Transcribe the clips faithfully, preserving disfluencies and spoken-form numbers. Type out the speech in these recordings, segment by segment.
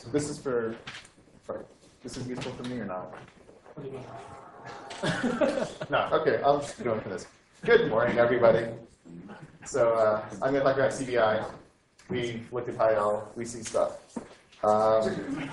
this is for, sorry, this is useful for me or not? What do you mean? No, okay, I'll just go into this. Good morning, everybody. So uh, I'm going to talk about C B I. We look at H I L, we see stuff. Um,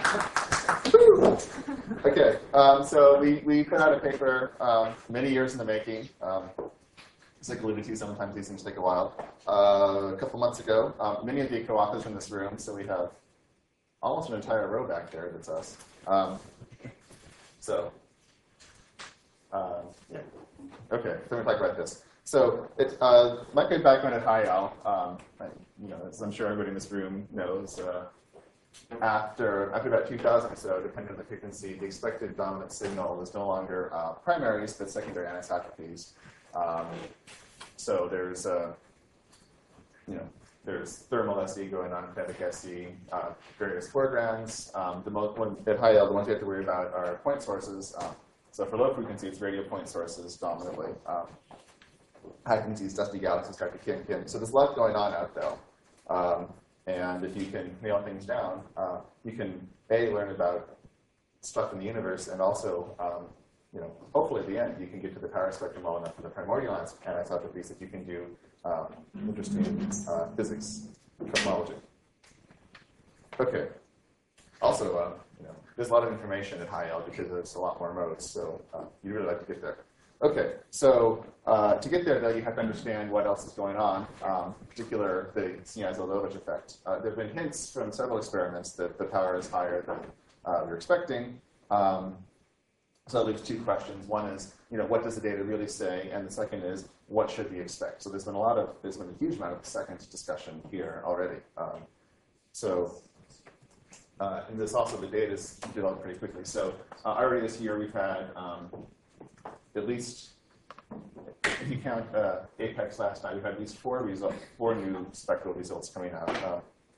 okay, um, so we, we put out a paper um, many years in the making. Um, It's like alluded to, sometimes these things take a while. Uh, a couple months ago, um, many of the co-authors in this room, so we have almost an entire row back there that's us. Um, so, uh, yeah. Okay, so we're talk about this. So, it's uh, my good background at H I L, um, I, you know, as I'm sure everybody in this room knows, uh, after, after about two thousand or so, depending on the frequency, the expected dominant signal was no longer uh, primaries, but secondary anisotropes. Um, so there's, uh, you know, there's thermal S E going on, kinetic S E, uh, various foregrounds. Um, the most one at H I L, the ones you have to worry about are point sources. Um, so for low frequency, it's radio point sources dominantly. Um, high frequencies, dusty galaxies start to kick in. So there's a lot going on out there. Um, and if you can nail things down, uh, you can A, learn about stuff in the universe, and also um, you know, hopefully at the end, you can get to the power spectrum well enough for the primordial anisotropes that you can do um, interesting uh, physics cosmology. Okay. Also, uh, you know, there's a lot of information at H I L because there's a lot more modes, so uh, you really like to get there. Okay, so uh, to get there, though, you have to understand what else is going on, um, in particular the Kniaz-Lelovitch effect. Uh, there have been hints from several experiments that the power is higher than uh, we were expecting. Um, So that leaves two questions. One is, you know, what does the data really say? And the second is, what should we expect? So there's been a lot of, there's been a huge amount of second discussion here already. Um, so, uh, and this also, the data is developed pretty quickly. So uh, already this year we've had um, at least, if you count uh, APEX last night, we've had at least four results, four new spectral results coming out. Uh,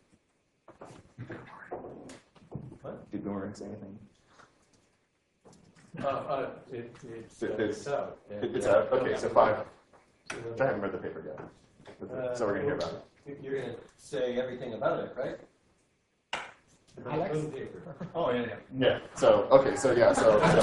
what? Did Boomerang say anything? Uh, uh, it, it's, uh, It's, it's out. It, it's out. Okay, so five. I haven't read the paper yet, Uh, so we're going to hear about it. You're going to say everything about it, right? Alex? Oh, yeah, yeah. Yeah. So okay. So yeah. So. so,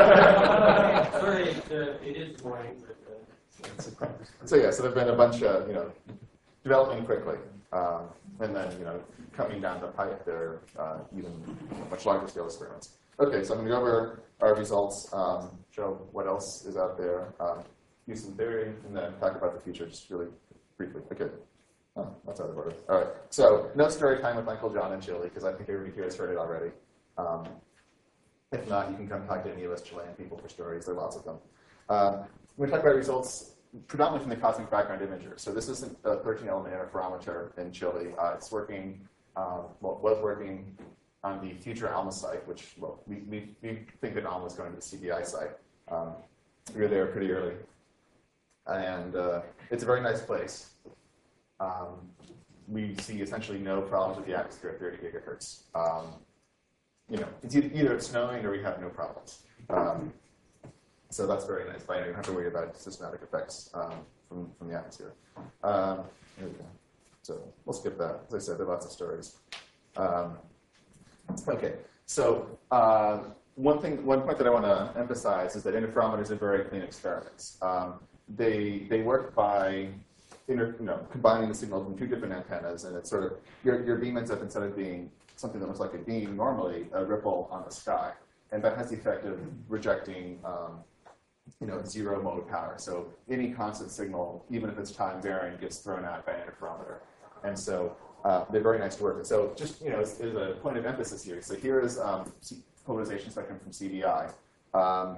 Sorry, it, uh, it is boring, but. Uh, so yeah. So there've been a bunch of you know developing quickly, um, and then you know coming down the pipe, there are uh, even much larger scale experiments. Okay. So I'm going to go over our results, um, show what else is out there, um, use some theory, and then talk about the future just really briefly. Okay. Oh, that's out of order. All right. So no story time with Uncle John in Chile, because I think everybody here has heard it already. Um, if not, you can come talk to any of us Chilean people for stories. There are lots of them. Um, we're going to talk about results predominantly from the cosmic background imager. So this is a thirteen element interferometer in Chile. Uh, it's working, um, well, was working on the future ALMA site, which, well, we, we, we think that ALMA is going to the C B I site. Um, we were there pretty early. And uh, it's a very nice place. Um, we see essentially no problems with the atmosphere at thirty gigahertz. Um, you know, it's either, either it's snowing or we have no problems. Um, so that's very nice. But you don't have to worry about systematic effects um, from, from the atmosphere. Um, here we go. So we'll skip that. As I said, there are lots of stories. Um, okay, so uh, one thing, one point that I want to emphasize is that interferometers are very clean experiments. Um, they they work by Inter, you know, combining the signal from two different antennas, and it's sort of, your, your beam ends up, instead of being something that looks like a beam, normally a ripple on the sky. And that has the effect of rejecting, um, you know, zero mode power. So any constant signal, even if it's time varying, gets thrown out by an interferometer. And so uh, they're very nice to work with. So just, you know, as, as a point of emphasis here, so here is um, polarization spectrum from C B I. Um,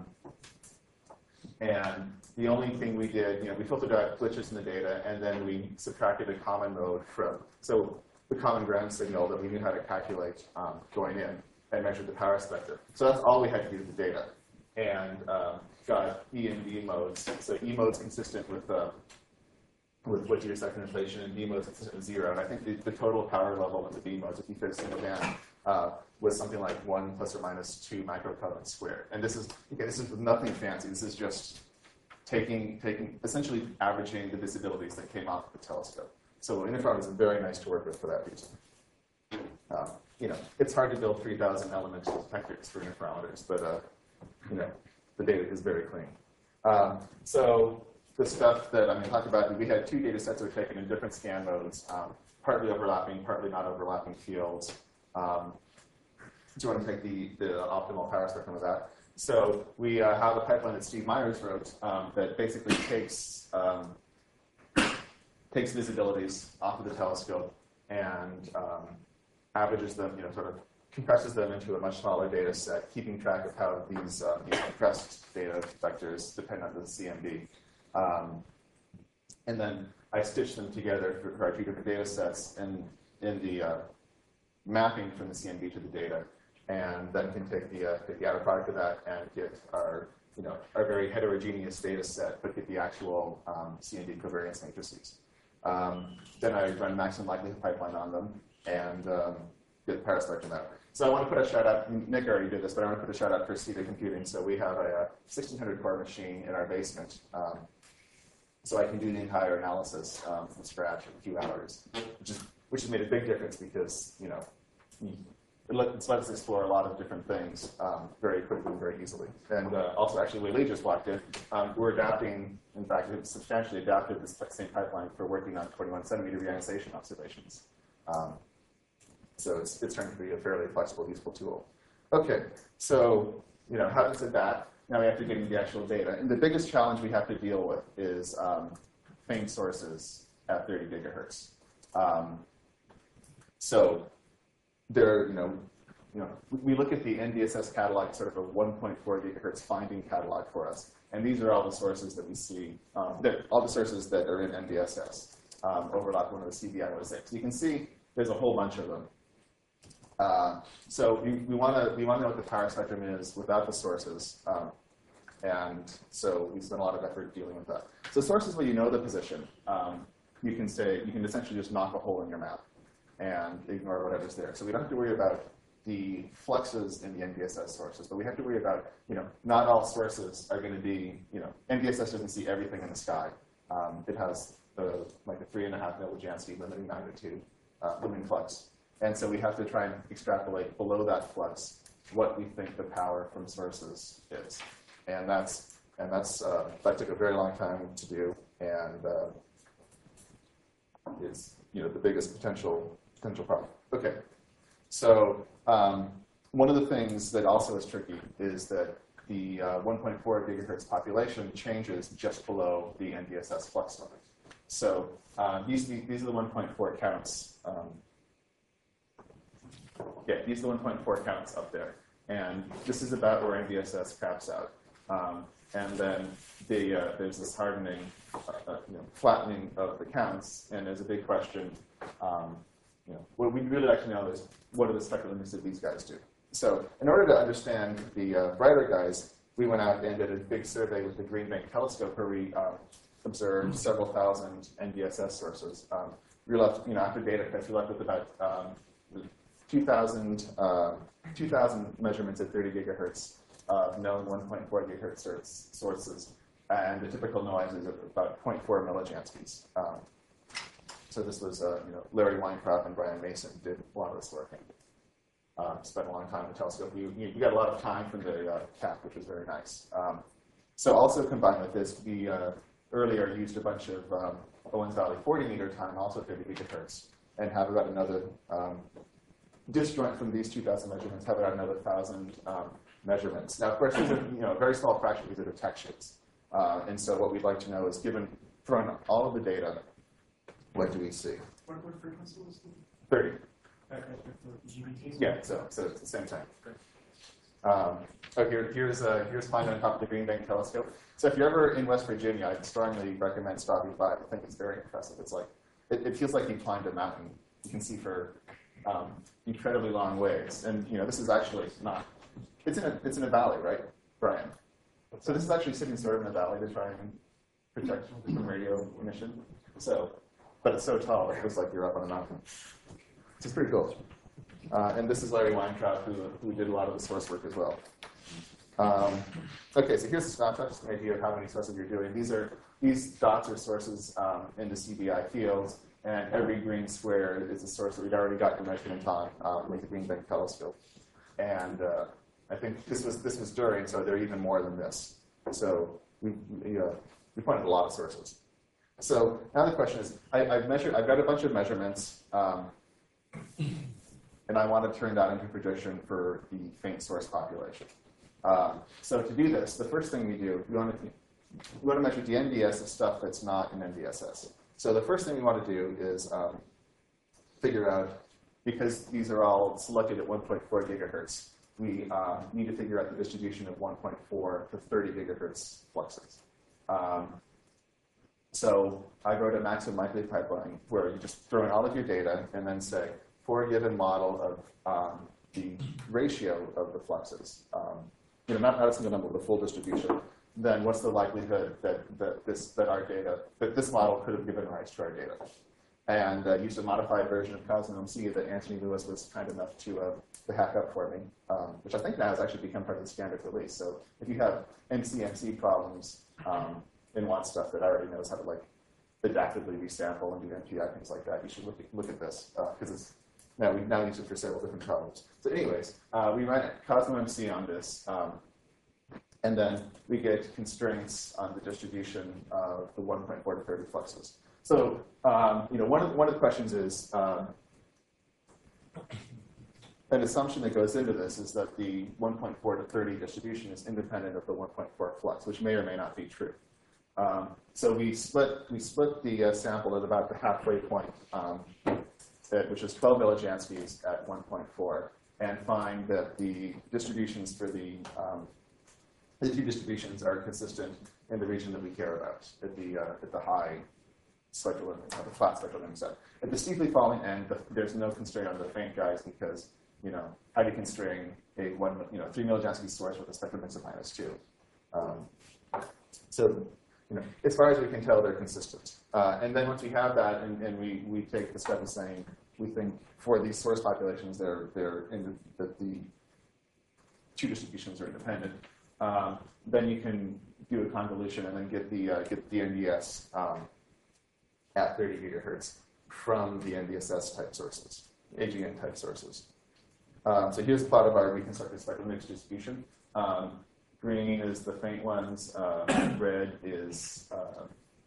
And the only thing we did, you know, we filtered out glitches in the data, and then we subtracted a common mode from, so the common ground signal that we knew how to calculate um, going in, and measured the power spectrum. So that's all we had to do with the data. And um, got E and D modes. So E mode's consistent with uh, with what your second inflation, and D mode's consistent with zero. And I think the, the total power level of the D modes, if you fit a single band, uh, was something like one plus or minus two microkelvin squared. And this is, okay, this is nothing fancy. This is just taking, taking, essentially averaging the visibilities that came off the telescope. So interferometers are very nice to work with for that reason. Um, you know, it's hard to build three thousand element detectors for interferometers, but uh, you know, the data is very clean. Um, so the stuff that I'm going to talk about, we had two data sets that were taken in different scan modes, um, partly overlapping, partly not overlapping fields. Um, do you want to take the, the optimal power spectrum of that? So we uh, have a pipeline that Steve Myers wrote um, that basically takes um, takes visibilities off of the telescope and um, averages them, you know, sort of compresses them into a much smaller data set, keeping track of how these, uh, these compressed data vectors depend on the C M B. Um, and then I stitched them together for, for our two different data sets in, in the uh, mapping from the C M B to the data, and then can take the, uh, take the outer product of that and get our, you know, our very heterogeneous data set, but get the actual um, C M B covariance matrices. Um, then I run maximum likelihood pipeline on them and um, get the power spectrum out. So I want to put a shout out, Nick already did this, but I want to put a shout out for C E D A Computing. So we have a, a sixteen hundred core machine in our basement. Um, so I can do the entire analysis um, from scratch in a few hours, which, is, which has made a big difference because, you know, it lets us explore a lot of different things um, very quickly and very easily. And uh, also, actually, Lee just walked in. Um, we're adapting, in fact, we've substantially adapted this same pipeline for working on twenty-one centimeter reionization observations. Um, so it's, it's turned to be a fairly flexible, useful tool. Okay, so, you know, having said that, now we have to get into the actual data. And the biggest challenge we have to deal with is um, faint sources at thirty gigahertz. Um, so there, you know, you know, we look at the N D S S catalog, sort of a one point four gigahertz finding catalog for us. And these are all the sources that we see, um, that, all the sources that are in N D S S um, overlap one of the C B I oh six. You can see there's a whole bunch of them. Uh, so we, we want to we want to know what the power spectrum is without the sources, um, and so we spend a lot of effort dealing with that. So sources where you know the position, um, you can say you can essentially just knock a hole in your map and ignore whatever's there. So we don't have to worry about the fluxes in the N D S S sources, but we have to worry about, you know, not all sources are going to be, you know, N D S S doesn't see everything in the sky. Um, it has the, like a three and a half millijansky limiting magnitude, uh, limiting flux. And so we have to try and extrapolate below that flux what we think the power from sources is. And that's, and that's, uh, that took a very long time to do, and uh, is, you know, the biggest potential, potential problem. Okay, so um, one of the things that also is tricky is that the uh, one point four gigahertz population changes just below the N D S S flux limit. So uh, these, these are the one point four counts. Um, yeah, these are the one point four counts up there. And this is about where N D S S caps out. Um, and then the, uh, there's this hardening, uh, uh, you know, flattening of the counts. And there's a big question. Um, you know, what we really like to know is what are the spectral limits that these guys do? So in order to understand the uh, brighter guys, we went out and did a big survey with the Green Bank telescope where we uh, observed several thousand N D S S sources. Um, we were left, you know, after data cuts, we were left with about um, two thousand, uh, two thousand measurements at thirty gigahertz of known one point four gigahertz sources, and the typical noise is about zero point four millijanskys. Um, so this was, uh, you know, Larry Weintraub and Brian Mason did a lot of this work. Um, spent a long time in the telescope. You, you, you got a lot of time from the uh, C A P, which was very nice. Um, so also combined with this, we uh, earlier used a bunch of um, Owens Valley forty meter time, also thirty gigahertz, and have about another um, disjoint from these two thousand measurements, have about another one thousand um, measurements. Now, of course, these are, you know, a very small fraction of these are detections. Uh, and so what we'd like to know is, given, from all of the data, what do we see? What, what frequency was it? thirty. G B Ts? Yeah, so, so it's the same time. Um, oh, here, here's, uh, here's flying on top of the Green Bank telescope. So if you're ever in West Virginia, I'd strongly recommend stopping by. I think it's very impressive. It's like, it, it feels like you climbed a mountain. You can see for um, incredibly long ways. And, you know, this is actually not, it's in a, it's in a valley, right, Brian? So this is actually sitting sort of in a valley to try and protect from radio emission. So, but it's so tall, it feels like you're up on a mountain. It's pretty cool. Uh, and this is Larry Weintraub, who, who did a lot of the source work as well. Um, okay, so here's a snapshot, just an idea of how many sources you're doing. These are these dots are sources um, in the C B I fields. and every green square is a source that we'd already gotten a measurement on um, with the Green Bank telescope. And uh, I think this was this was during, so there are even more than this. So we we, uh, we pointed a lot of sources. So now the question is, I, I've measured, I've got a bunch of measurements, um, and I want to turn that into a prediction for the faint source population. Um, so to do this, the first thing we do, we want to we want to measure the N D S of stuff that's not in N D S S. So the first thing we want to do is um, figure out, because these are all selected at one point four gigahertz, we uh, need to figure out the distribution of one point four to thirty gigahertz fluxes. Um, so I wrote a maximum likelihood pipeline where you just throw in all of your data and then say, for a given model of um, the ratio of the fluxes, um, you know, not, not a single number, but the full distribution, then what's the likelihood that, that, this, that our data, that this model could have given rise to our data? And uh, used a modified version of Cosmo M C that Anthony Lewis was kind enough to, uh, to hack up for me, um, which I think now has actually become part of the standard release. So if you have M C M C problems um, and want stuff that already knows how to like adaptively resample and do M P I, things like that, you should look at, look at this, because uh, it's now we now use it for several different problems. So anyways, uh, we run Cosmo M C on this, um, and then we get constraints on the distribution of the one point four to thirty fluxes. So, um, you know, one of, one of the questions is, um, an assumption that goes into this is that the one point four to thirty distribution is independent of the one point four flux, which may or may not be true. Um, so we split, we split the uh, sample at about the halfway point, um, at, which is twelve millijanskis at one point four, and find that the distributions for the, um, the two distributions are consistent in the region that we care about, at the, uh, at the high spectral limit, uh, the flat spectral limit set. At the steeply falling end, the, there's no constraint on the faint guys because, you know, how do you constrain a one, you know, three millijansky source with a spectral mix of minus two? Um, so, you know, as far as we can tell, they're consistent. Uh, and then once we have that, and, and we, we take the step of saying, we think for these source populations, they're, they're in the, that the two distributions are independent. Um, then you can do a convolution and then get the, uh, get the N D S um, at thirty gigahertz from the N D S S type sources, A G N type sources. Um, so here's a plot of our reconstructed spectral mix distribution. Um, green is the faint ones. Uh, red is uh,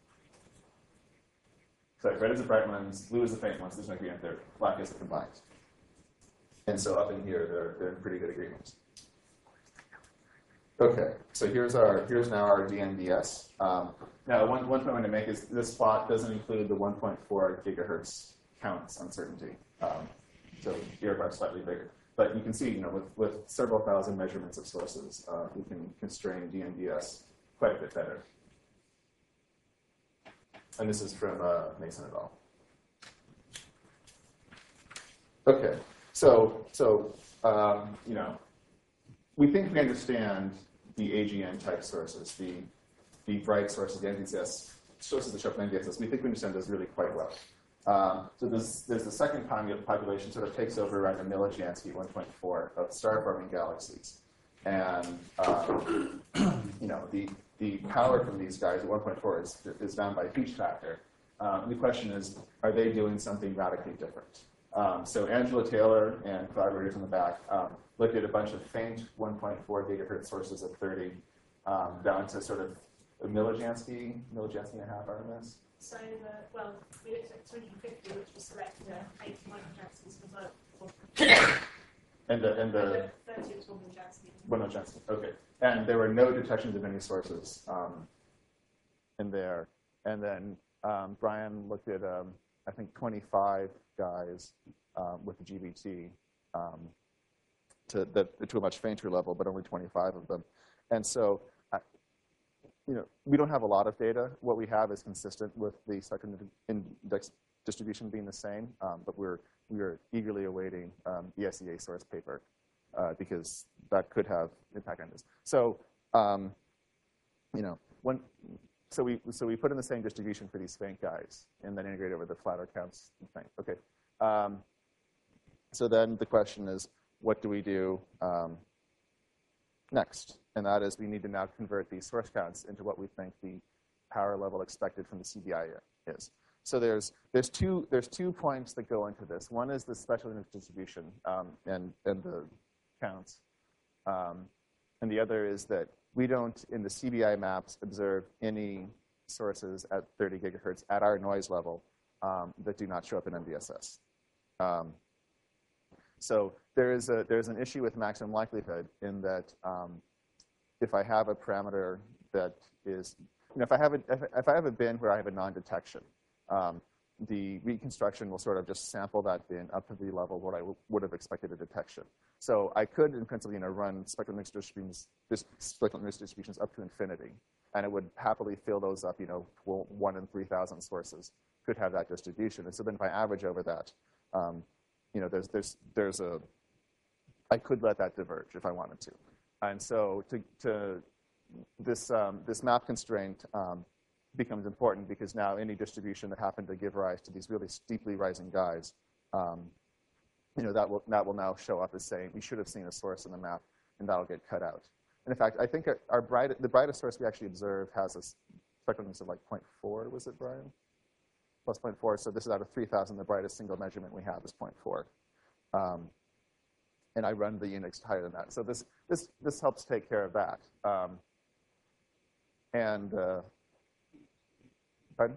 sorry, red is the bright ones. Blue is the faint ones. There's no green up there. Black is the combined. And so up in here, they're they're in pretty good agreement. Okay, so here's our here's now our D N D S. Um, now, one one point I want to make is this plot doesn't include the one point four gigahertz counts uncertainty. Um, so the error bar is slightly bigger, but you can see, you know, with with several thousand measurements of sources, uh, we can constrain D N D S quite a bit better. And this is from uh, Mason et al. Okay, so so um, you know. We think we understand the A G N type sources, the, the bright sources, the N D S sources that show up in N D S S. We think we understand those really quite well. Um, so there's, there's the second population sort of takes over around a millijansky, one point four, of star-forming galaxies. And um, you know, the, the power from these guys at one point four is, is down by a huge factor. Um, the question is, are they doing something radically different? Um, so Angela Taylor and collaborators in the back um, looked at a bunch of faint one point four gigahertz sources at thirty, um, down to sort of a millijansky, millijansky and a half R M S. So, the, well, we looked at two hundred fifty, which was selected at eighty millijansky for both. And the, and the thirty was one millijansky. one millijansky, okay. And there were no detections of any sources um, in there. And then um, Brian looked at, um, I think, twenty-five guys um, with the G B T um, to, the, to a much fainter level, but only twenty-five of them. And so, uh, you know, we don't have a lot of data. What we have is consistent with the spectrum index distribution being the same, um, but we're we are eagerly awaiting um, the S E A source paper uh, because that could have impact on this. So, um, you know, when. So we so we put in the same distribution for these faint guys, and then integrate over the flatter counts thing. Okay. Um, so then the question is, what do we do um, next? And that is, we need to now convert these source counts into what we think the power level expected from the C B I is. so there's there's two there's two points that go into this. One is the special index distribution um, and and the counts, um, and the other is that we don't in the C B I maps observe any sources at thirty gigahertz at our noise level um, that do not show up in M D S S. Um, so there is a there's an issue with maximum likelihood in that um, if I have a parameter that is, you know, if I have a if, if I have a bin where I have a non-detection, um, the reconstruction will sort of just sample that bin up to the level what I w would have expected a detection. So I could, in principle, you know, run spectral mixed distributions, this spectral mixed distributions up to infinity, and it would happily fill those up. You know, one in three thousand sources could have that distribution. And so then, if I average over that, um, you know, there's there's there's a I could let that diverge if I wanted to. And so to to this um, this map constraint um, becomes important because now any distribution that happened to give rise to these really steeply rising guys, um, you know, that will that will now show up as saying we should have seen a source in the map, and that'll get cut out. And in fact, I think our bright the brightest source we actually observe has a spectrum of like zero point four. Was it, Brian? Plus zero point four. So this is out of three thousand. The brightest single measurement we have is zero point four. Um, and I run the Unix higher than that. So this this this helps take care of that. Um, and uh, pardon?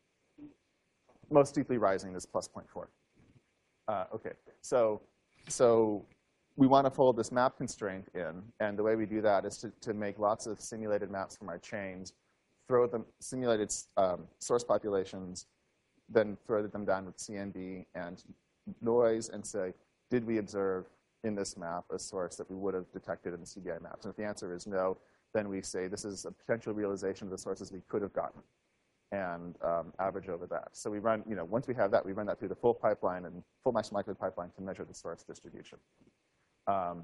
Most deeply rising is plus zero point four. Uh, okay, so so we want to fold this map constraint in, and the way we do that is to to make lots of simulated maps from our chains, throw them simulated um, source populations, then throw them down with C N D and noise, and say, did we observe in this map a source that we would have detected in the C B I maps? And if the answer is no, then we say this is a potential realization of the sources we could have gotten, and um, average over that. So we run, you know, once we have that, we run that through the full pipeline and full maximum likelihood pipeline to measure the source distribution. Um,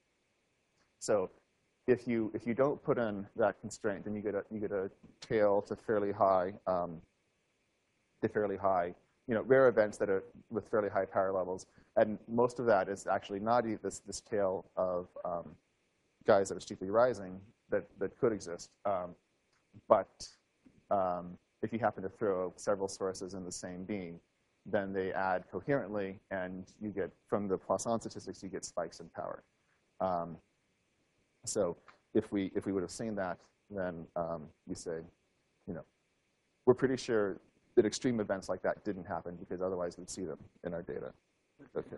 so if you if you don't put in that constraint, then you get a you get a tail to fairly high, um, to fairly high, you know, rare events that are with fairly high power levels. And most of that is actually not this, this tail of um, guys that are steeply rising that, that could exist. Um, but um, if you happen to throw several sources in the same beam, then they add coherently, and you get, from the Poisson statistics, you get spikes in power. Um, so if we, if we would have seen that, then um, we say, you know, we're pretty sure that extreme events like that didn't happen because otherwise we'd see them in our data. Okay.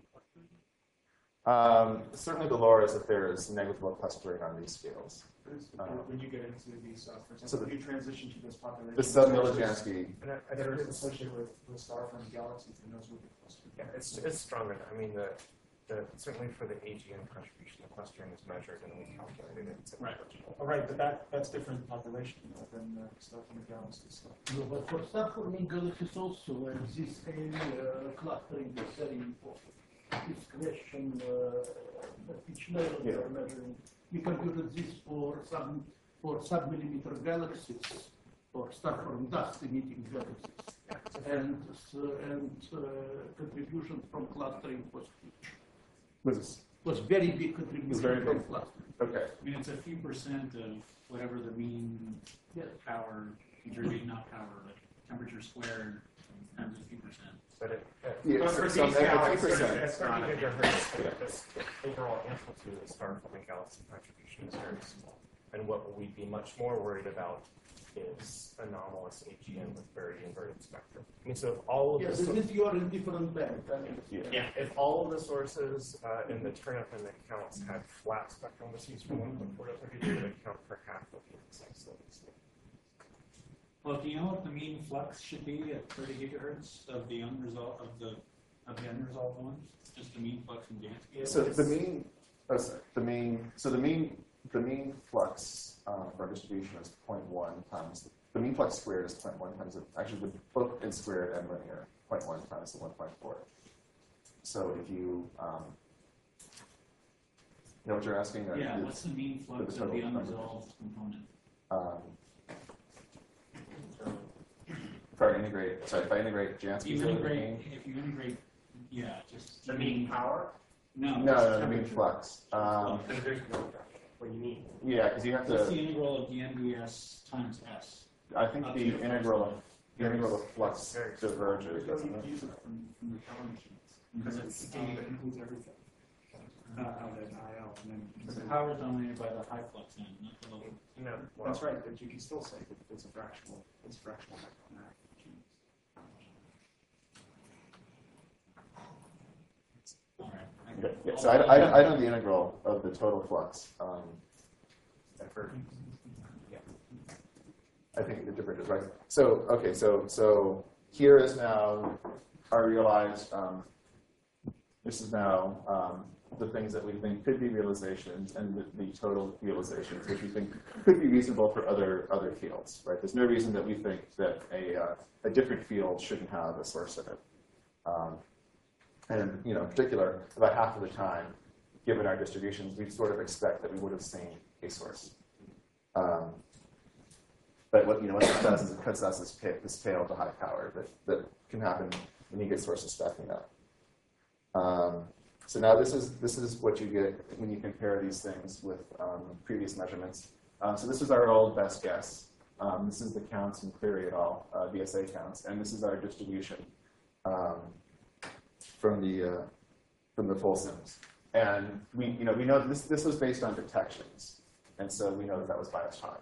Um, certainly the lore is that there is negligible clustering on these scales. Um, when you get into these, uh, for example, so the, if you transition to this population, the sub-Milijansky, that are associated with, with star-forming galaxies, and those would be clustered. Yeah, it's it's stronger. I mean, the the certainly for the A G N contribution, the clustering is measured and we calculated it. Right. All right, but that that's different population than uh, star-forming galaxies. No, but for star-forming galaxies also, uh, this area uh, clustering is very important. This question, uh, at which level Yeah. they are measuring. We computed this for sub for sub-millimeter galaxies, for star-forming dust-emitting galaxies, and uh, and uh, contribution from clustering was huge. was, Was very big contribution very from big. clustering. okay. I mean, it's a few percent of whatever the mean Yes. power, contributing, not power, but temperature squared times a few percent. But it, it, Yeah, but so- for so these maybe galaxies, two percent. at thirty gigahertz, this overall amplitude of star-forming galaxy contribution is very small. And what we'd be much more worried about is anomalous A G N with very inverted spectrum. I mean, so if all of Yes, the this is your indifferent band. I mean, Yeah. yeah, if all of the sources uh, in the turnip and the counts had flat spectral indices from one point four to thirty, they would account for half of the insights. Well, do you know what the mean flux should be at thirty gigahertz of the unresolved of the of the unresolved ones? Just the mean flux in Jansky? So the mean, oh, sorry, the mean, so the mean, the mean flux um, for our distribution is zero point one times, the, the mean flux squared is zero point one times, the, actually the both in squared and linear, zero point one times the one point four. So if you, um, you know what you're asking? Or Yeah, is- what's the mean flux the of the total unresolved component? Um, if I integrate, sorry, if I integrate If Jansky's you over the integrate, mean, if you integrate, yeah, just The mean power? No, no, just no, the mean temperature. flux. Um, Then there's no, what do you mean? yeah, because you have What's the to, integral of the N B S times S? I think Up the to integral, the integral of flux Very- diverges, You doesn't don't it? use it from, from the power machines, because it's a game that includes everything. Not how that I L, and then, because the power is dominated by the high flux end, not the low. You know, well, That's right, but you can still say that it's a fractional, it's fractional. All right. Okay, yeah, so I, I, I know the integral of the total flux. Um, I've heard. Yeah. I think the difference is right. So, okay, so so here is now our realized, um, this is now um, the things that we think could be realizations and the, the total realizations, which we think could be reasonable for other other fields, right? There's no reason that we think that a, uh, a different field shouldn't have a source in it. Um, and, you know, in particular, about half of the time, given our distributions, we sort of expect that we would have seen a source. Um, But what you know what it does is it cuts us this, pa this tail to high power that, that can happen when you get sources stacking up. Um, so now this is this is what you get when you compare these things with um, previous measurements. Um, so this is our old best guess. Um, this is the counts in Cleary et al. Uh, V S A counts, and this is our distribution um, from the uh, from the Folsoms. And we you know we know this this was based on detections, and so we know that that was biased high.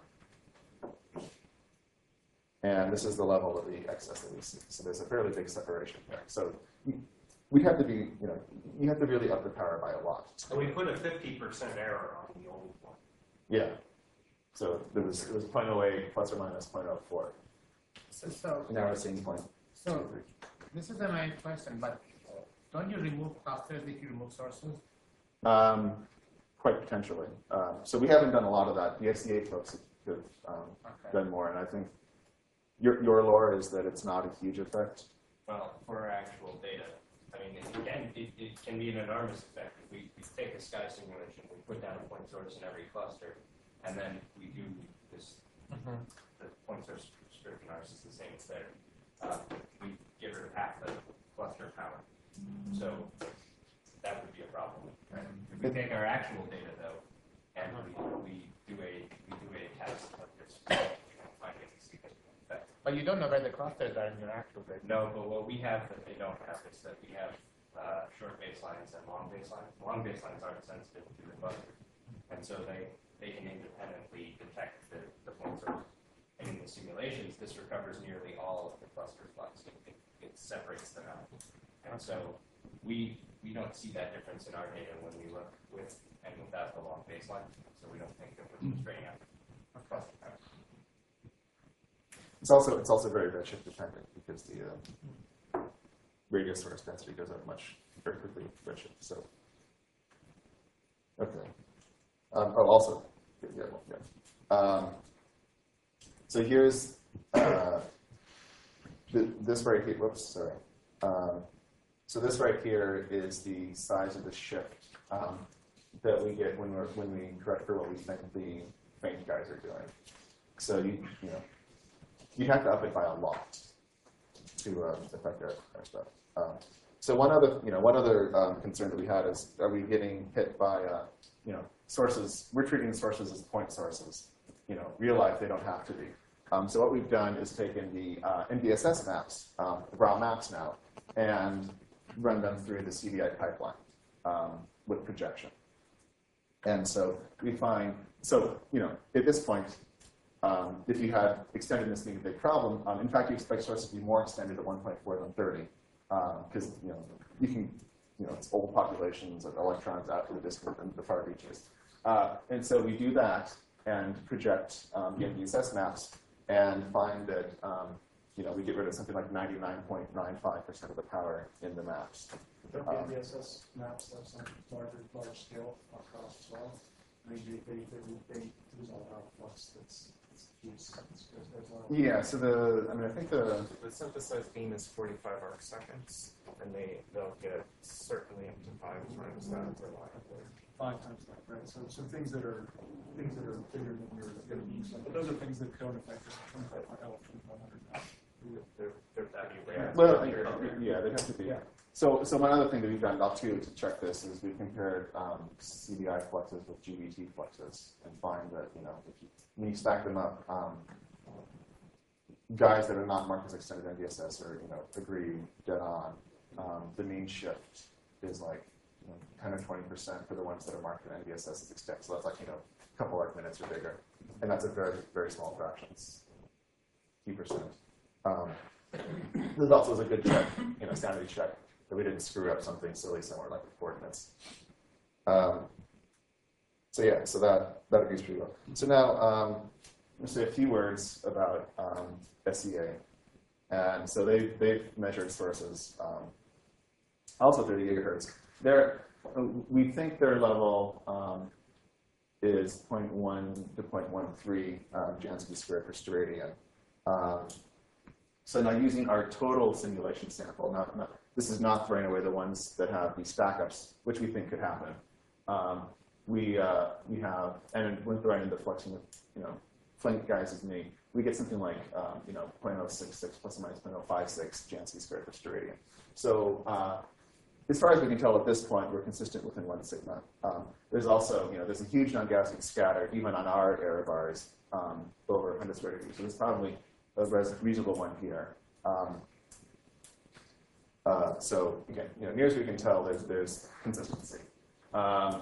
And this is the level of the excess that we see. So there's a fairly big separation there. So we have to be, you know, you have to really up the power by a lot. So we put a fifty percent error on the old one. Yeah. So there was it was zero point zero eight plus or minus zero point zero four. So, so, Now we're seeing point. so this is a nice question, but don't you remove clusters if you remove sources? Um, quite potentially. Um, so we haven't done a lot of that. The I C A folks have um, Okay. done more, and I think your your lore is that it's not a huge effect. Well, for our actual data, I mean, it can, it, it can be an enormous effect. If we, we take a sky simulation, we put down a point source in every cluster, and then we do this, Mm-hmm. the point source description ours is the same as there. Uh, we get rid of half the cluster power. So that would be a problem, right? If we take our actual data though, and we, we do a, we do a test of this, we don't find any significant effect. But you don't know where the clusters are in your actual data. No, but what we have that they don't have is that we have uh, short baselines and long baselines. Long baselines aren't sensitive to the cluster, and so they, they can independently detect the, the point source. And in the simulations, this recovers nearly all of the cluster flux. It, it separates them out. And so we we don't see that difference in our data when we look with and without the long baseline. So we don't think that we're straining out cluster power. It's also it's also very redshift dependent because the uh, radius source density goes up much very quickly with redshift. So okay. Um, oh, also yeah, well, yeah. Um, so here's uh, th this right here. Whoops, sorry. Um, so this right here is the size of the shift um, that we get when we're when we correct for what we think the faint guys are doing. So you you know. You'd have to up it by a lot to uh, affect our, our stuff. Um, so one other, you know, one other um, concern that we had is, are we getting hit by, uh, you know, sources? We're treating sources as point sources. You know, real life they don't have to be. Um, so what we've done is taken the uh, N B S S maps, um, the raw maps now, and run them through the C D I pipeline um, with projection. And so we find, so you know, at this point. Um, if you had extendedness being a big problem, um, in fact, you expect sources to be more extended at one point four than thirty, because um, you know you can, you know, it's old populations of electrons out to the distant and the far reaches, uh, and so we do that and project um, the N B S S maps and find that um, you know we get rid of something like ninety-nine point nine five percent of the power in the maps. Don't the N B S S maps have some larger, large scale across as well? I mean, they, they, they, they use all our flux that's, that's used. There's a lot of- Yeah. So the, I mean, I think the The synthesized beam is forty-five arc seconds, and they, they'll get certainly up to five times that reliably. Five times that, right? So, so things that are, things that are bigger than you're going to use, but those are things that don't affect us twenty-five hundred now. They're, they're that'd be rare. well, They're- yeah, they'd have to be. Yeah. So, so one other thing that we've done now too to check this is we compared um, C D I fluxes with G B T fluxes and find that you know if you, when you stack them up, um, guys that are not marked as extended N D S S are, you know, agree dead on. Um, the mean shift is like, you know, ten or twenty percent for the ones that are marked in N D S S as extended. So that's like, you know, a couple arc minutes or bigger. And that's a very, very small fraction. It's a few percent. Um, this also is a good check, you know, sanity check, that we didn't screw up something silly somewhere like the coordinates. Um, so yeah, so that, that agrees pretty well. So now, um, I'm going to say a few words about um, S E A. And so they, they've measured sources, um, also thirty gigahertz. They're, we think their level um, is zero point one to zero point one three um, Jansky squared per steradian. Um, so now using our total simulation sample, not, not, this is not throwing away the ones that have these stackups, which we think could happen. Um, we, uh, we have, and we're throwing in the flexing, you know, Flink guys as me, we get something like, um, you know, zero point zero six six plus or minus zero point zero five six Jansky squared per steradian. So uh, as far as we can tell at this point, we're consistent within one sigma. Um, there's also, you know, there's a huge non-Gaussian scatter, even on our error bars, um, over one hundred square degrees. So there's probably a reasonable one here. Um, uh, so again, you know, near as we can tell, there's, there's consistency. Um,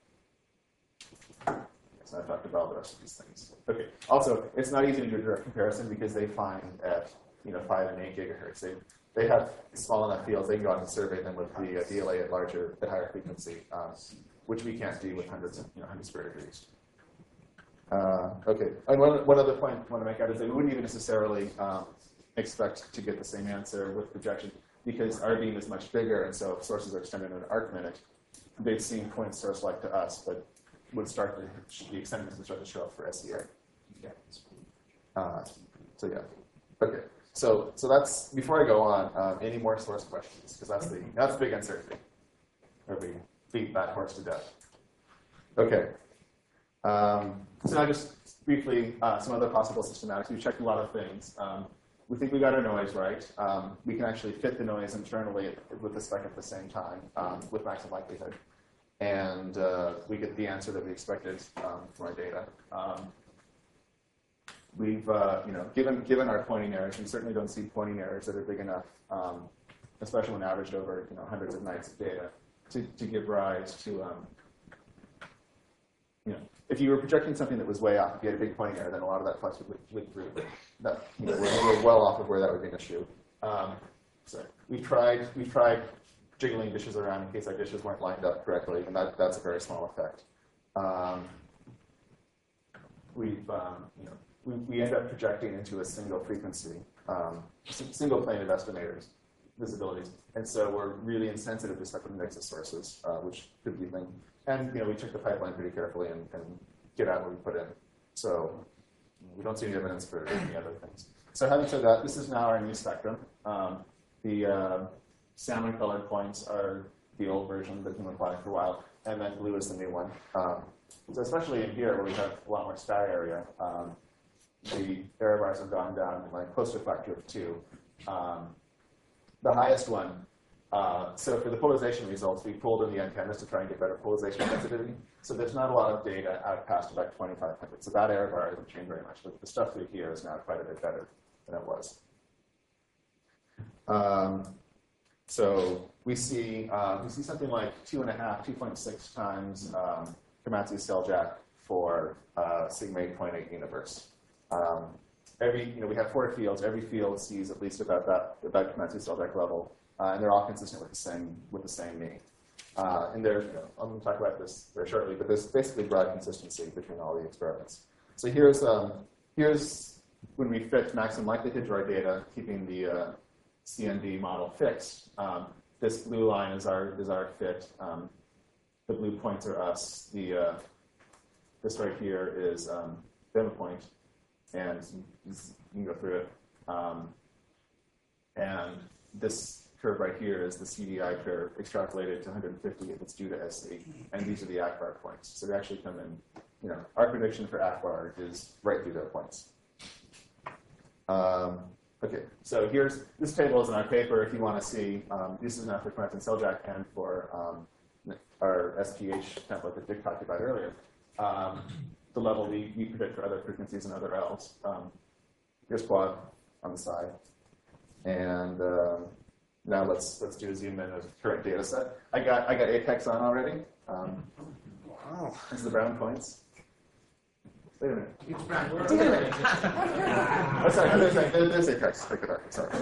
So I talked about the rest of these things. Okay. Also, it's not easy to do a direct comparison because they find at, you know, five and eight gigahertz. They they have small enough fields. They can go out and survey them with the uh, D L A at larger, at higher frequency, um, which we can't do with hundreds of, you know, one hundred square degrees. Uh, okay. And one one other point I want to make out is that we wouldn't even necessarily um, expect to get the same answer with projection because our beam is much bigger, and so if sources are extended in an arc minute, they've seen point source like to us, but would start to, the extended would start to show up for S E A. Yeah. Uh, so yeah. Okay. So so that's before I go on. Um, any more source questions? Because that's the that's the big uncertainty. Or we beat that horse to death. Okay. Um, so now just briefly uh, some other possible systematics. We've checked a lot of things. Um, we think we got our noise right. Um, we can actually fit the noise internally with the spec at the same time um, with maximum likelihood. And uh, we get the answer that we expected um, from our data. Um, we've, uh, you know, given given our pointing errors, we certainly don't see pointing errors that are big enough, um, especially when averaged over, you know, hundreds of nights of data, to, to give rise to, um, you know, if you were projecting something that was way off, if you had a big pointing error, then a lot of that flux would leak through. That, you know, we're, we're well off of where that would be an issue. Um, so we've tried, we've tried. jiggling dishes around in case our dishes weren't lined up correctly, and that, that's a very small effect. Um, we've, um, you know, we, we end up projecting into a single frequency, um, single plane of estimators, visibilities, and so we're really insensitive to spectrum mix of sources, uh, which could be thing. And you know, we check the pipeline pretty carefully and, and get out what we put in. So we don't see any evidence for any other things. So having said that, this is now our new spectrum. Um, the uh, salmon-colored points are the old version that's been applied for a while, and then blue is the new one. Um, so especially in here where we have a lot more sky area, um, the error bars have gone down like close to a factor of two. Um, the highest one, uh, so for the polarization results, we pulled in the antennas to try and get better polarization sensitivity. So there's not a lot of data out past about twenty-five hundred. So that error bar hasn't changed very much, but the stuff through here is now quite a bit better than it was. Um, So we see uh, we see something like two and a half, two point six times um, Komatsu-Seljack for uh, sigma eight point eight universe. Um, every you know we have four fields. Every field sees at least about that about Komatsu-Seljack level, uh, and they're all consistent with the same with the same mean. Uh, and there's you know, I'm going to talk about this very shortly, but there's basically broad consistency between all the experiments. So here's um, here's when we fit maximum likelihood to our data, keeping the uh, C N D model fixed. Um, this blue line is our is our fit. Um, the blue points are us. The uh, this right here is um, demo point, and you can go through it. Um, and this curve right here is the C D I curve extrapolated to one hundred fifty if it's due to S C. And these are the Akbar points. So they actually come in. You know, our prediction for Akbar is right through their points. Um, Okay, so here's, this table is in our paper if you want to see, um, this is now for Komatsu-Seljack and for um, our S P H template that Dick talked about earlier. Um, the level we, we predict for other frequencies and other L's. Um, here's quad, on the side. And um, now let's let's do a zoom in of the current data set. I got I got Apex on already. Um, wow, this is the brown points. Wait a minute. It's brand Wait a minute. Oh, sorry, there's, there's, there's Apex. Pick it up. Sorry.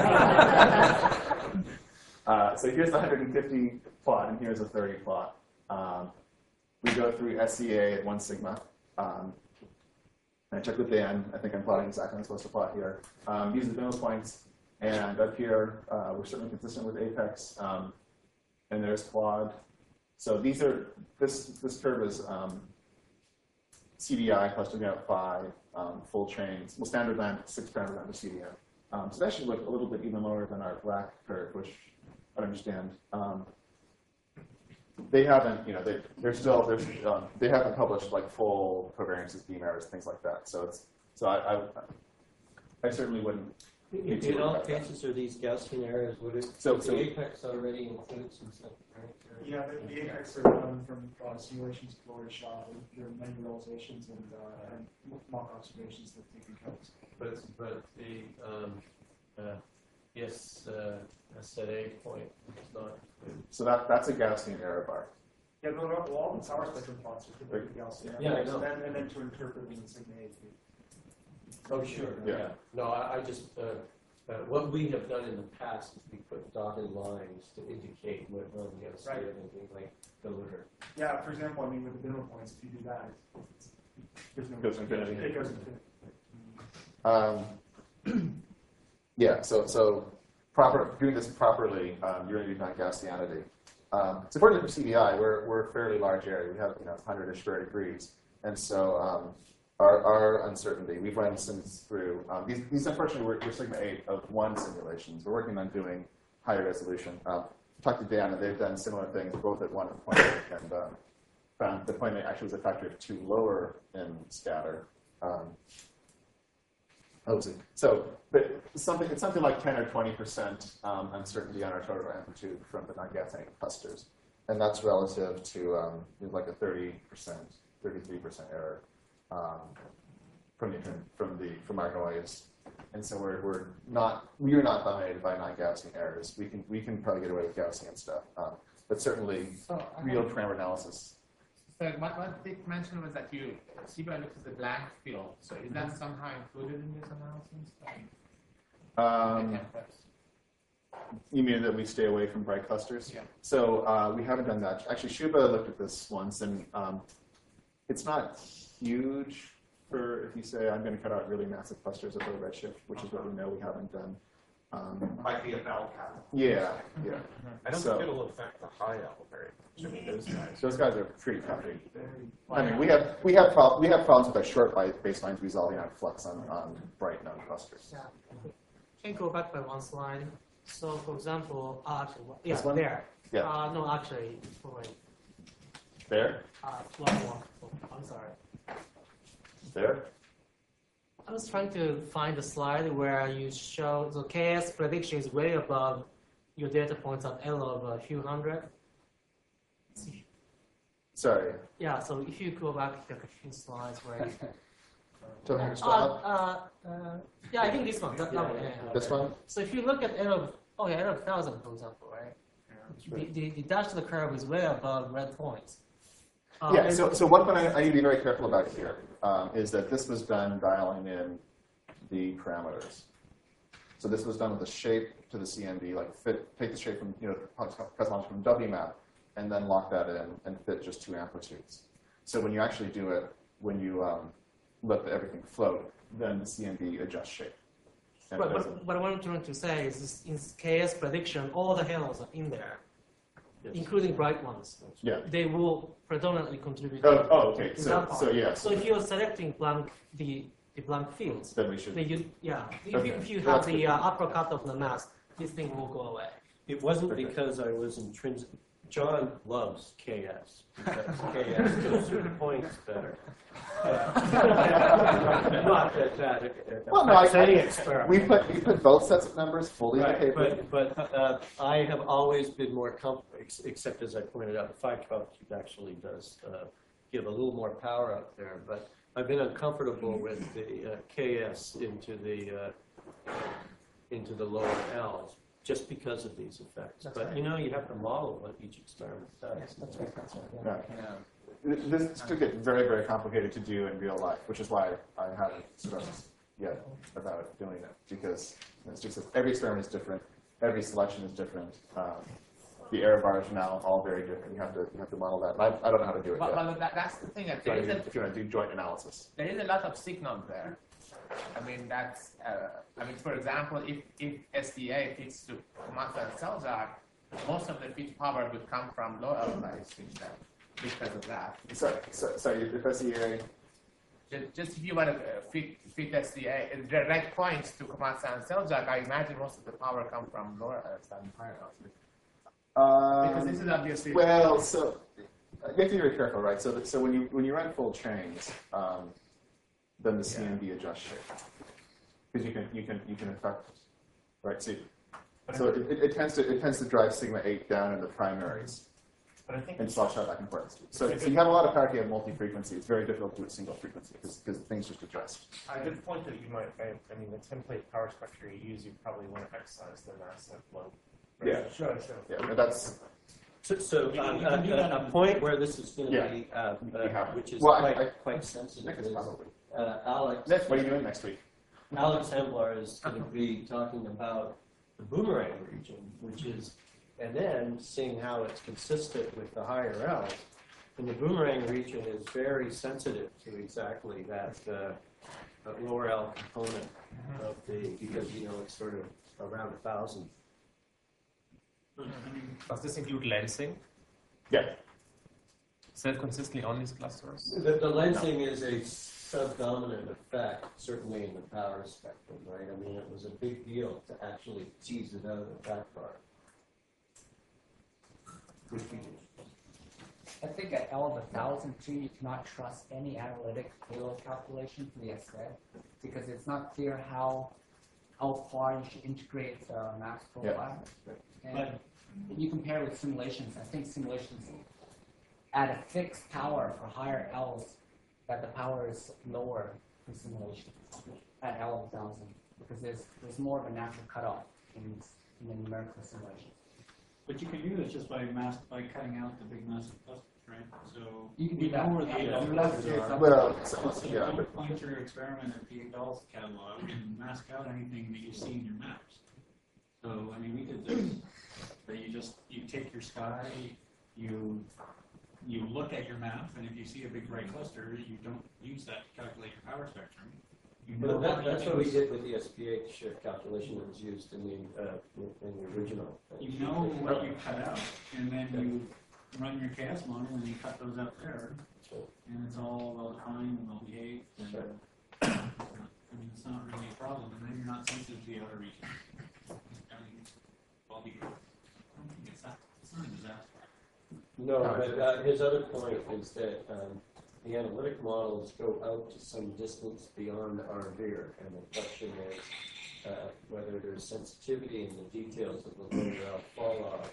uh, so here's the one hundred fifty plot, and here's a thirty plot. Um, we go through S C A at one sigma. Um, and I checked with Dan. I think I'm plotting exactly what I'm supposed to plot here. Um, use the middle points. And up here, uh, we're certainly consistent with Apex. Um, and there's Quad. So these are, this this curve is um, C D I plus doing out five um, full chains. Well, standard lambda, six standard lambda C D I. Um, so that should look a little bit even lower than our black curve, which I understand. Um, they haven't, you know, they they're still they're um, they haven't published like full covariances, beam errors, things like that. So it's so I I, I certainly wouldn't. In, in all cases, are these Gaussian errors? Would it? So, the so Apex already includes some stuff, right? Yeah, the, the Apex are done from uh, simulations of Glory Shaw. There are many realizations and, uh, and mock observations that take account. But but the um, uh, yes, uh, S at A point is not. so that that's a Gaussian error bar. Yeah, no, no, well, all the power spectrum plots are for the Gaussian. Yeah, I errors, know. And then, and then to interpret them in sigma A. Oh, sure. Yeah. Yeah. No, I, I just uh, uh, what we have done in the past is we put dotted lines to indicate what on the other side Right. and things like deliver. Yeah, for example, I mean, with the minimum points, if you do that, it's, there's no. Goes infinity. It goes infinity. Um, yeah, so so proper doing this properly, um, you're going to do non-Gaussianity. Um, it's important for C D I. We're we're a fairly large area. We have you know one hundred-ish square degrees, and so um, our our uncertainty. We've run sims through um, these. These unfortunately we're, we're sigma eight of one simulations. We're working on doing higher resolution. Um, talked to Dan, and they've done similar things both at one and point eight, and uh, found the point eight actually was a factor of two lower in scatter. Um, So, but something it's something like ten or twenty percent um, uncertainty on our total amplitude from the non-Gaussian clusters, and that's relative to um, like a thirty percent, thirty-three percent error um, from the from the from our noise. And so we're we're not we are not dominated by non-Gaussian errors. We can we can probably get away with Gaussian stuff, um, but certainly So, I real have- parameter analysis. So what, what Dick mentioned was that you C B I looks at the blank field. So is that somehow included in this analysis? Um, Okay. You mean that we stay away from bright clusters? Yeah. So uh, we haven't done that. Actually, Shuba looked at this once, and um, it's not huge for if you say I'm going to cut out really massive clusters at low redshift, which is what we know we haven't done. Um, Might be a bell cap. yeah, yeah. I don't So- think it'll affect the high L very much. I mean, those guys. Those guys are pretty toughy. I mean, we have we have prob- we have problems with our short byte baselines resolving out flux on, on bright known clusters. Yeah. Can you go back by one slide? So, for example, uh, actually, what- yeah, This one? there. Yeah. Uh, no, actually, wait. There, Uh, one more. Oh, I'm sorry. there. I was trying to find the slide where you show the K S prediction is way above your data points of L of a few hundred. Sorry. Yeah, so if you go back to a few slides where you, Tell me your uh, style. uh, uh, yeah, I think this one, that, that one, yeah, yeah. This one. So if you look at L of, oh yeah, L of thousand, for example, right? The, the, the dash to the curve is way above red points. Uh, Yeah, and- so, so one thing I, I need to be very careful about here um, is that this was done dialing in the parameters. So this was done with the shape to the C M D, like fit, take the shape from, you know, cosmology from W map, and then lock that in and fit just two amplitudes. So when you actually do it, when you um, let the, everything float, then the C M D adjusts shape. And it But, doesn't- but, but what I'm trying to say is this, in K S prediction, all the halos are in there, including bright ones. yeah. They will predominantly contribute. Oh, oh, okay. to So, that part. so yeah. So if you're selecting blank, the, the blank fields, Then we should. then you, yeah, if, Okay. you, if you Well, have that's the good. uh, upper cut of the mass, this thing will go away. It wasn't Okay. because I was intrinsic. John loves K S. Because K S to a certain point is better. Uh, Not that that uh, Well, no, I- affects any I- experiment. We put we put both sets of numbers fully in the Right, paper. but, but uh, I have always been more comfortable, except as I pointed out, the five twelve cube actually does uh, give a little more power up there. But I've been uncomfortable with the uh, K S into the uh, into the lower L's just because of these effects. That's But right. you know, you have to model what each experiment does. Yes, that's right, that's right. Yeah. Yeah. This could get very, very complicated to do in real life, which is why I haven't stressed yet about doing it, because it's just that every experiment is different, every selection is different. Um, the error bars are now all very different. You have to you have to model that. And I, I don't know how to do it But, yet. but that, that's the thing. That If there, you is wanna a, do- if you want to do joint analysis. there is a lot of signal there. I mean, that's, uh, I mean, for example, if, if S D A fits to Komatsu and Selzak, most of the fit power would come from low L switch then, because of that. So, so, sorry, if S E A, Just, just if you want to uh, fit, fit S D A, uh, direct points to Komatsu and Selzak, I imagine most of the power come from lower L than higher L switch. Because this um, is obviously. well, so you have to be very careful, right? So, that, so when you when you run full chains, um, then the C M D adjusts shape because you can you can you can affect, right? So, so it, it, it tends to it tends to drive sigma eight down in the primaries But I think and swap out back and forth. So, so you have a lot of power if you have multi-frequency. It's very difficult to do it single frequency because things just adjust. a good point that you might, I, I mean, the template power spectra you use, you probably want to excise the massive load. Yeah. Sure, sure. Yeah, but that's So, so You- um, you can do a, that a, on- a point where this is going to Yeah. be, uh, We uh, have- which is well, I- quite, I- quite sensitive, Nick is is probably. uh, Alex. What are you doing next week? Alex Hemblar is going to be talking about the boomerang region, which is, and then seeing how it's consistent with the higher L's. And the boomerang region is very sensitive to exactly that, uh, that lower L component of the, because, you know, it's sort of around a thousand. Does this include lensing? Yeah. Is that consistently on these clusters? The, the lensing is a subdominant effect, certainly in the power spectrum, right? I mean, it was a big deal to actually tease it out of that part. Good features. I think at L of a thousand too, you cannot trust any analytic payload calculation for the S R E because it's not clear how how far you should integrate the mass profile. And But- if you compare with simulations, I think simulations at a fixed power for higher L's, that the power is lower for simulations at L of a thousand because there's there's more of a natural cutoff in, in the numerical simulations. But you can do this just by mass, by cutting out the big massive clusters, right? So You can we do that. know where the eight Yeah, L that's clusters true. are. Well, So so- you yeah, can but point your experiment at the eight L's catalog and mask out anything that you see in your maps. So, I mean, we did this, where you just, you take your sky, you, you look at your map, and if you see a big bright cluster, you don't use that to calculate your power spectrum. You know But that, how that's you what we use- did with the S P H calculation that was used in the, uh, in the original. You know what you cut out, and then you run your K S model and you cut those out there, and it's all well defined and well behaved. And, Sure. I mean, it's not really a problem, and then you're not sensitive to the outer region. I mean, well behaved. I don't think it's that. It's not a disaster. No, but uh, his other point is that um, the analytic models go out to some distance beyond our rear, and the question is uh, whether there's sensitivity in the details of the lower L fall off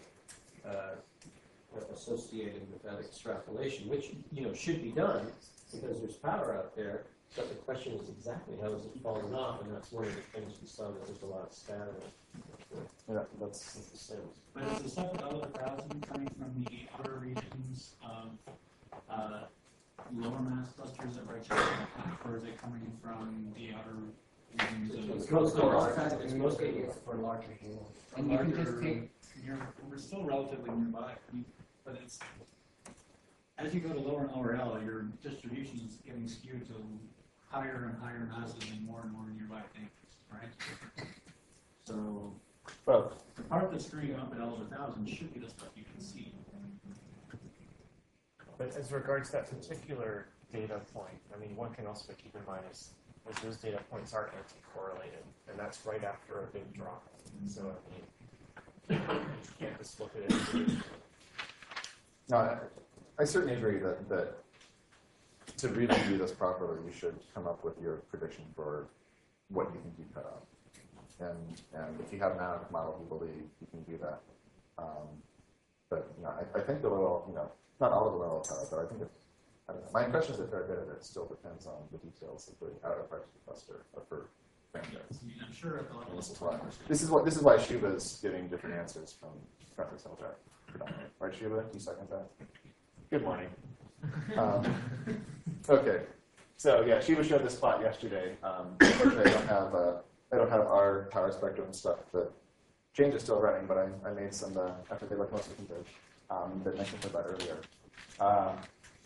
uh, associated with that extrapolation, which you know should be done because there's power out there. But the question is exactly how is it falling off, and that's one of the things we saw that there's a lot of scattering. Yeah, that's the sense. But is the stuff at L of a thousand coming from the outer regions of uh, lower mass clusters at redshift, or is it coming from the outer regions of It's mostly larger, it's mostly it's for larger halos. And you can just larger- take, You're, we're still relatively nearby, I mean, but it's, as you go to lower and lower L, your distribution is getting skewed to higher and higher masses and more and more nearby things, right? So, well, the part that's screwing up at L of a thousand should be the stuff you can see. But as regards that particular data point, I mean, one can also keep in mind is, is those data points are anti-correlated, and that's right after a big drop. So, I mean, you can't just look at it. no, I, I certainly agree that, that to really do this properly, you should come up with your prediction for what you think you cut out. And, and if you have an analytic model, you believe you can do that. Um, but you know, I, I think the little, you know, not all of the little cut out, but I think it, I don't know. My impression is that a fair bit of it still depends on the details of the outer parts of the cluster uh, for bands. I mean, I'm sure at the level And this is of why this is what this is why Shuba's getting different answers from Professor Seljack predominantly. Right, Shuba? Do you second that? Good morning. Um, okay, so yeah, Shuba showed this plot yesterday. Um, unfortunately, I don't have uh, I don't have our power spectrum stuff. The change is still running, but I, I made some uh, after they looked most of them did um, that mentioned about earlier. Um,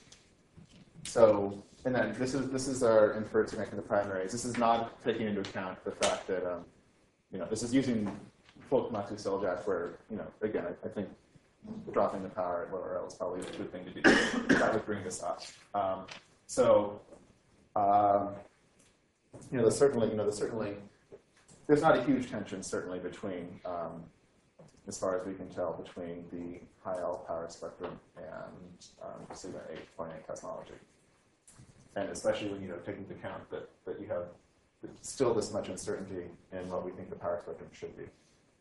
so. And then this is this is our inferred significant of the primaries. This is not taking into account the fact that um, you know this is using full Komatsu Seljack, where you know again I, I think dropping the power at lower L is probably a good thing to do. That would bring this up. Um, so um, you know there's certainly you know there's certainly there's not a huge tension certainly between um, as far as we can tell between the high L power spectrum and um, sigma eight point eight cosmology. And especially when you know take into account that, that you have still this much uncertainty in what we think the power spectrum should be.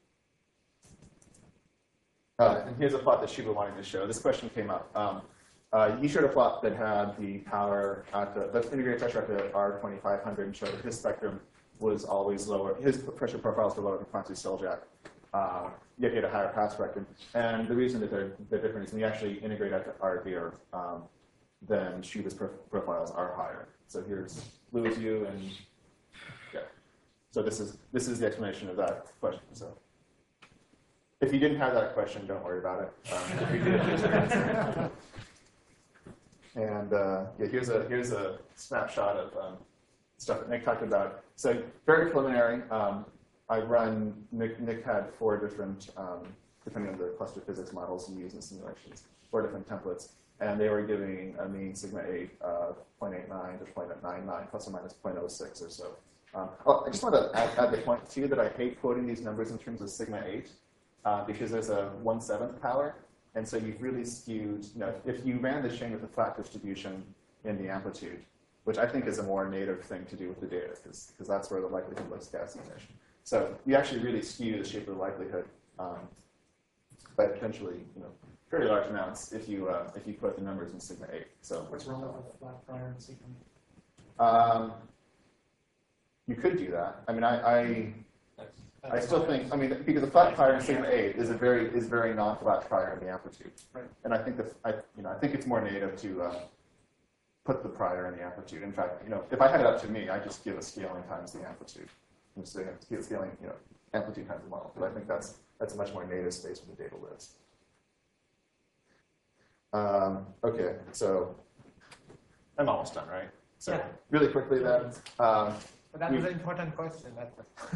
Uh, and here's a plot that Shuba wanted to show. This question came up. Um, uh, you showed a plot that had the power at the, the integrated pressure at the R twenty-five hundred and showed that his spectrum was always lower. His pressure profiles were lower than Komatsu Seljack. Uh, yet he had a higher power spectrum. And the reason that they're, they're different is when you actually integrate at the R V R, um, then Shuba's pro profiles are higher. So here's Louis U, and yeah. So this is this is the explanation of that question. So if you didn't have that question, don't worry about it. Um, if you did, here's your answer. And uh, yeah, here's a here's a snapshot of um, stuff that Nick talked about. So very preliminary. Um, I run Nick. Nick had four different, um, depending on the cluster physics models you use in simulations, four different templates. And they were giving a mean sigma eight of zero point eight nine to zero point nine nine, plus or minus zero point zero six or so. Um, oh, I just want to add, add the point, too, that I hate quoting these numbers in terms of sigma eight, uh, because there's a one seventh power. And so you've really skewed, you know, if you ran the chain with a flat distribution in the amplitude, which I think is a more native thing to do with the data, because that's where the likelihood looks Gaussian-ish. So you actually really skew the shape of the likelihood um, by potentially, you know, very large amounts if you uh, if you put the numbers in sigma eight. So What's wrong with the flat prior and sigma? Um, you could do that. I mean, I I, I still think. I mean, because the flat prior in sigma eight is a very is very non-flat prior in the amplitude. Right. And I think that I you know I think it's more native to uh, put the prior in the amplitude. In fact, you know, if I had it up to me, I just give a scaling times the amplitude. I'm just saying scaling, you know, amplitude times the model. But I think that's that's a much more native space where the data lives. Um, okay, so I'm almost done, right? So Yeah. really quickly then. Um, But that was an important question. That's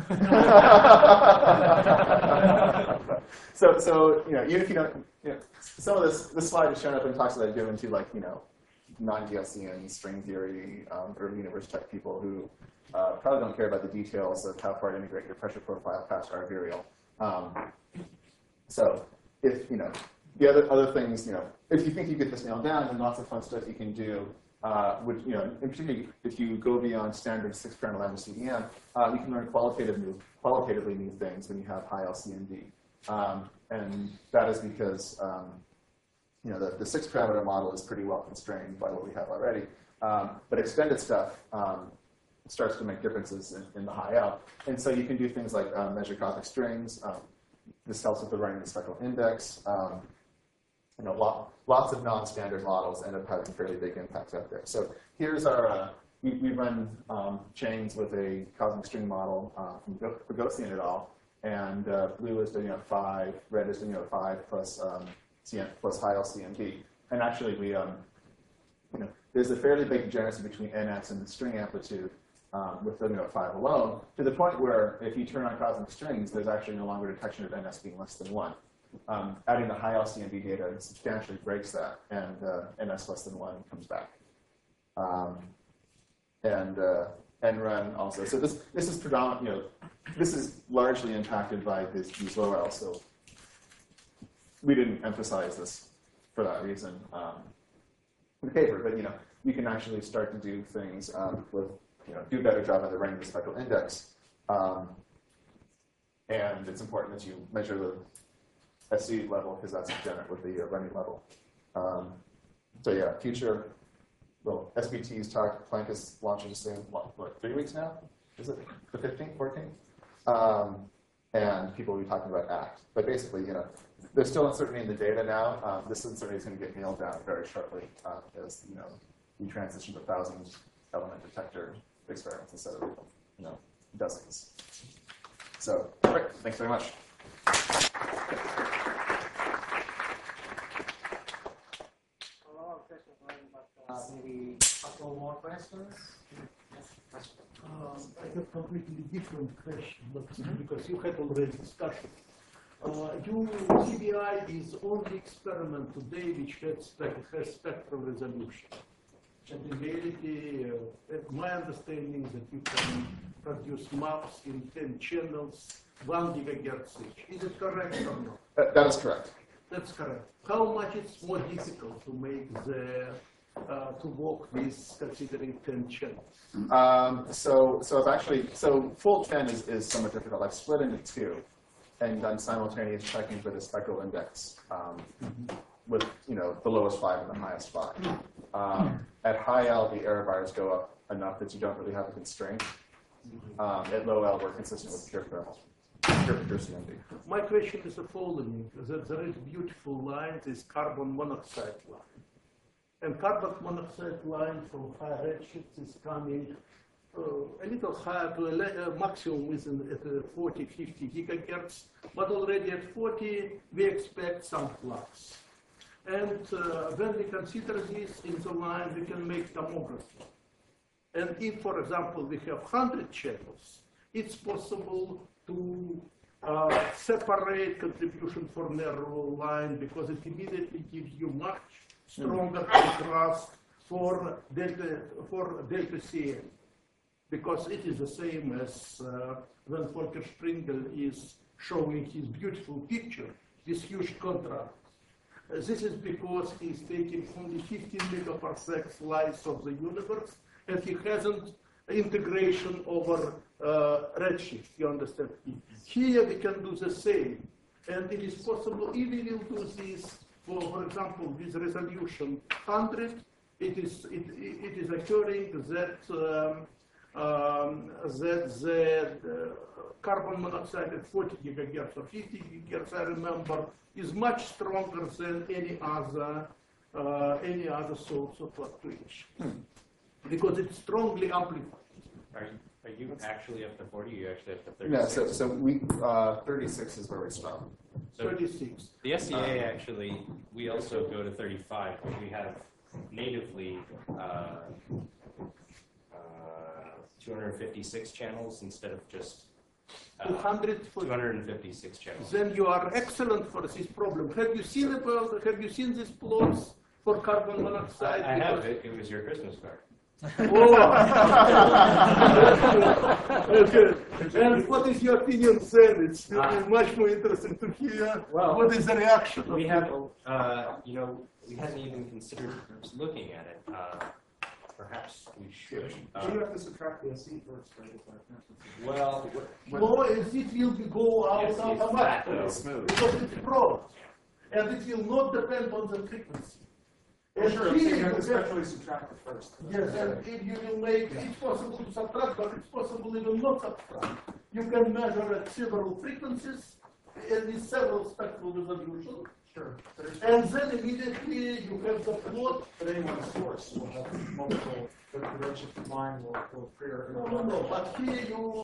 so, so you know, even if you don't, you know, some of this this slide is shown up in talks that I've given to like you know non-Gaussian string theory um, early universe type people who uh, probably don't care about the details of how far to integrate your pressure profile past R virial. Um, so if you know the other other things, you know, if you think you get this nailed down, then lots of fun stuff you can do. Uh, which, you know, in particular, if you go beyond standard six-parameter lambda C D M, uh, you can learn qualitative new, qualitatively new things when you have high L C M D. Um, and that is because, um, you know, the, the six-parameter model is pretty well constrained by what we have already. Um, but extended stuff um, starts to make differences in, in the high L. And so you can do things like um, measure cosmic strings. Um, this helps with the running the spectral index. Um, You know, lot, lots of non-standard models end up having fairly big impacts out there. So here's our, uh, we, we run um, chains with a cosmic string model uh, from Bogosian et al. And uh, blue is doing out five, red is doing out five plus um, C M, plus high L C M D. And actually, we, um, you know, there's a fairly big degeneracy between N S and the string amplitude um, with doing out five alone, to the point where if you turn on cosmic strings, there's actually no longer detection of N S being less than one. Um, adding the high L C M D data substantially breaks that, and uh, N S less than one comes back. Um, and uh, N run also. So this this is predominant. You know, this is largely impacted by this, these lower L. So we didn't emphasize this for that reason um, in the paper. But you know, you can actually start to do things um, with you know do a better job at the running the spectral index. Um, and it's important that you measure the S C level, because that's degenerate with the uh, running level. Um, so yeah, future, well, S B T's talk, Planck is launching soon, what, what, three weeks now? is it the fifteenth, fourteenth? Um, and people will be talking about ACT. But basically, you know, there's still uncertainty in the data now. Um, this uncertainty is going to get nailed down very shortly uh, as, you know, we transition to thousand element detector experiments instead of, you know, dozens. So, great. Thanks very much. Uh, maybe a couple more questions? Um, I have completely different question, but because you had already discussion. Uh, you, C B I is only experiment today which has, spec has spectral resolution. And in reality, uh, my understanding is that you can produce maps in ten channels, one gigahertz each. Is it correct or not? Uh, that is correct. That's correct. How much it's more difficult to make the uh, to work with considering ten channels? Um, so, so I've actually, so full ten is, is somewhat difficult. I've split into two and done simultaneous checking for the spectral index um, with, you know, the lowest five and the highest five. Um, at high L, the error bars go up enough that you don't really have a constraint. Um, at low L, we're consistent with pure thermal, pure, pure C M D. My question is the following: that there is beautiful line, this carbon monoxide line. And carbon monoxide line from high redshifts is coming uh, a little higher to a le- uh, maximum within at uh, forty, fifty gigahertz, but already at forty, we expect some flux. And uh, when we consider this in the line, we can make tomography. And if, for example, we have one hundred channels, it's possible to uh, separate contribution for narrow line because it immediately gives you much stronger contrast for delta for delta C M, because it is the same as uh, when Volker Springel is showing his beautiful picture, this huge contrast. Uh, this is because he's taking only fifteen megaparsec slice of the universe, and he hasn't integration over uh, redshift, you understand? Here we can do the same, and it is possible, if we will do this, for, for example, with resolution one hundred, it is, it, it is occurring that, um, um, that the uh, carbon monoxide at forty gigahertz or fifty gigahertz, I remember, is much stronger than any other, uh, any other source of fluctuation. Hmm. Because it's strongly amplified. Are you, are you actually up to forty? Or you actually up to thirty-six? Yeah, so, so we, uh, thirty-six is where we stop. So thirty-six. The S C A actually, we also go to thirty-five, but we have natively uh, uh, two hundred fifty-six channels instead of just uh, two hundred two hundred fifty-six channels. Then you are excellent for this problem. Have you seen about, have you seen these plots for carbon monoxide? I, I have it. It was your Christmas card. Oh. Okay. And what is your opinion then? It's uh, much more interesting to hear. Well, what is the reaction? We have, uh, you know, we hadn't even considered looking at it. Uh, perhaps we should. Uh, you have to subtract the S E first, right? Well, no, as it will be go out yes, automatically smooth. because it's broad, and it will not depend on the frequency. Well, And sure, so here you you have to have- spectrally subtract it first. Yes, and if you will make, it's possible to subtract, but it's possible even not subtract. You can measure at several frequencies and with several spectral resolution. Sure. And then immediately you have the plot. But any one source will have multiple, the redshift line will, will create. No, no, no, but here you